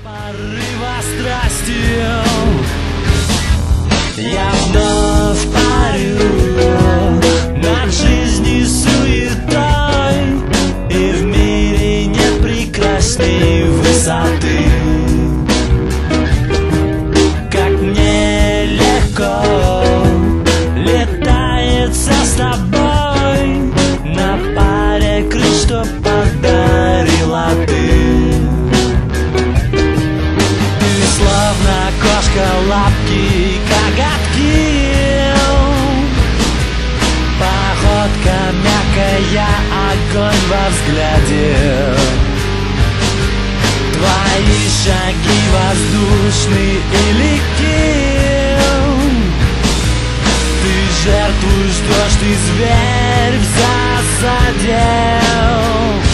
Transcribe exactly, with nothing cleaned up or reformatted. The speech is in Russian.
Порыва страсти я вновь парю над жизнью суетой, и в мире нет прекрасней высоты. Как мне легко летается с тобой на паре крыль, что подарила ты. Словно кошка, лапки, коготки, походка мягкая, огонь во взгляде. Твои шаги воздушные и легкие. Ты жертвуешь дождь, ты зверь в засаде.